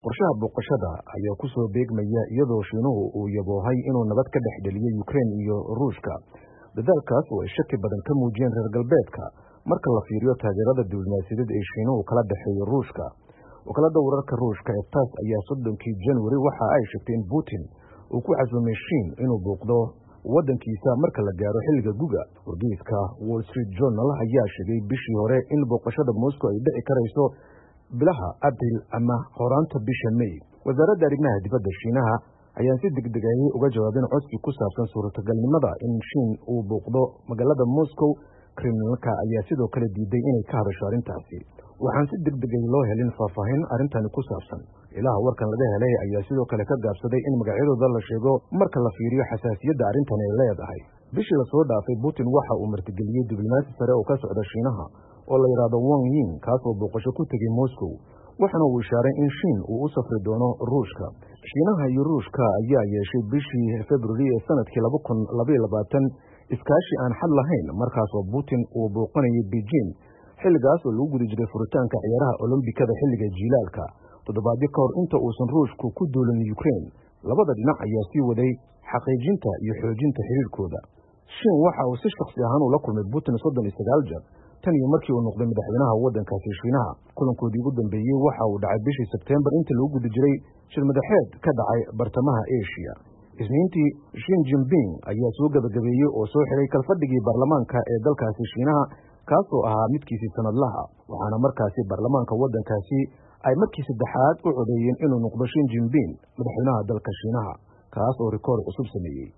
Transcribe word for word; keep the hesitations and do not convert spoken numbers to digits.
qorshaha booqashada ayaa ku soo beegmaya iyadoo Shiinuhu uu yaboohay inuu nabad ka dhex dhaliyo Ukraine iyo Ruushka. Dadaalkaas oo ay shaki badan ka muujiyeen reer galbeedka marka la fiiriyo taageerada diblomaasiyadeed ee Shiinuhu kala dhaxeeyo Ruushka. Wakaalada wararka Ruushka ee Tass ayaa soddonkii January waxa ay sheegtay in Putin uu ku casuumay Shiin inuu booqdo waddankiisa marka la gaaro xilliga guga. Wargeyska Wall Street Journal ayaa sheegay bishii hore in booqashada Moscow ay dhici karayso bilaha Abriil ama horaanta bisha May. Wasaaradda arrimaha dibadda Shiinaha ayaa si degdeg ah uga jawaabeen codsi ku saabsan suurtagalnimada in Shiin uu booqdo magaalada Moscow. Kremlin-ka ayaa sidoo kale diiday inay ka hadasho arrintaasi. Waxaan si degdeg ah loo helin faahfaahin arrintani ku saabsan. Ilaha warkan laga helay ayaa sidoo kale ka gaabsaday in magacyadooda la sheego marka la fiiriyo xasaasiyadda arrintan ay leedahay. Bishii la soo dhaafay Putin waxa uu martigeliyay diblomaasi sare oo ka socda Shiinaha oo la yiraahdo Wang Yi, kaas oo booqasho ku tegay Moscow. waxana uu ishaaray in Shiin uu u safri doono Ruushka. Shiinaha iyo Ruushka ayaa yeeshay bishii February ee sanadkii laba kun laba iyo labaatan iskaashi aan xad lahayn markaas oo Putin uu booqanayay Beijing xilligaas oo lagu guda jiray furitaanka ciyaaraha Olombikada xilliga jiilaalka. Toddobaadyo ka hor inta uusan Ruushku ku duulin Ukraine, labada dhinac ayaa sii waday xaqiijinta iyo xoojinta xiriirkooda. Shiin waxa uu si shakhsi ahaan ula kulmay Putin soddon iyo sagaal jeer tan iyo markii uu noqday madaxweynaha waddankaasi Shiinaha. Kulankoodii ugu dambeeyay waxa uu dhacay bishii September inta lagu guda jiray shir madaxeed ka dhacay bartamaha Asia. Isniintii Xi Jinping ayaa soo gabagabeeyay oo soo xiray kalfadhigii baarlamaanka ee dalkaasi Shiinaha kaas oo ahaa midkiisii sanadlaha, waxaana markaasi baarlamaanka waddankaasi ay markii saddexaad u codeeyeen inuu noqdo Xi Jinping madaxweynaha dalka Shiinaha, kaas oo rikoor cusub sameeyay.